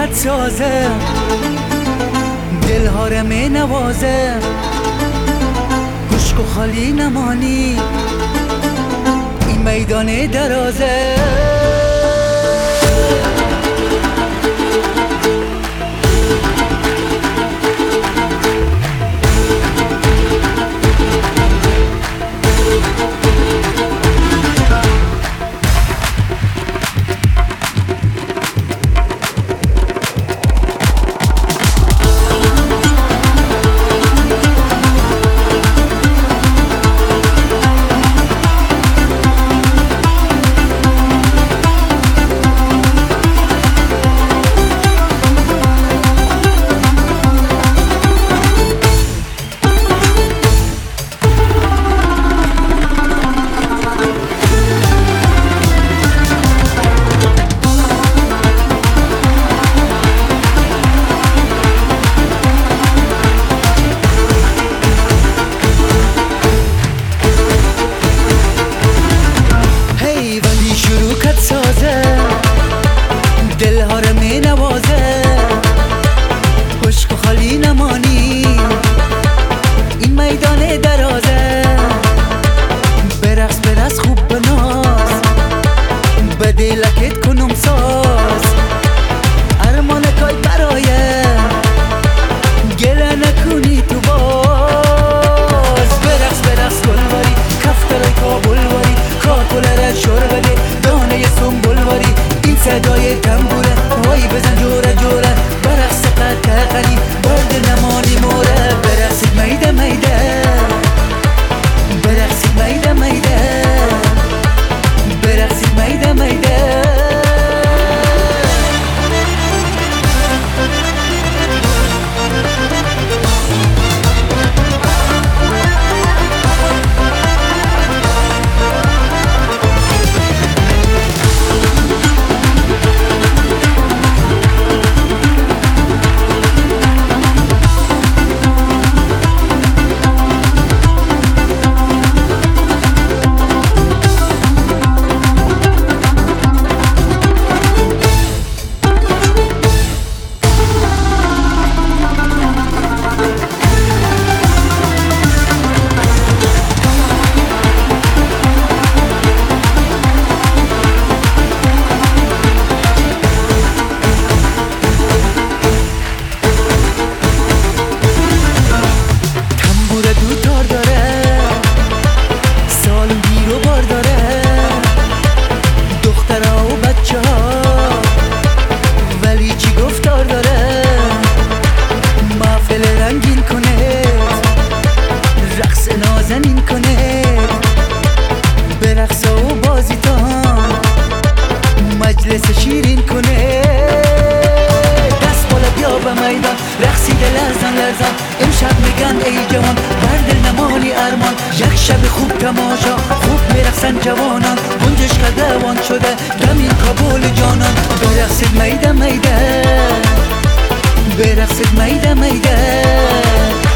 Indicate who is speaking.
Speaker 1: شروعت سازه، دلها رو می نوازه، خشک و خالی نمانی این میدان درازه. دلها رو می نوازه، خشک و خالی نمانی این میدان درازه. برقص برقص خوب بناز، به دلکت کنم ساز، ارمانکای برایه گله نکنی تو باز. برقص برقص گلواری، کفترای کابل واری، کاکلر شور بده دانه سنبول واری. این صدای تنبوره وای بزن جوره جوره، برقص قطع غنی برد نمانی موره. برقصید میده میده، برقصید میده میده، برقصید میده میده. مجلس شیرین کنه، دست بالا بیا به میدان، رقصیده لرزان لرزان. امشب میگن ای جوان برد نمانی ارمان، یک شب خوب تماشا خوب میرقصن جوانان. گنجش قدوان شده دمین کابل جانان. برقصید میده میده، برقصید میده میده.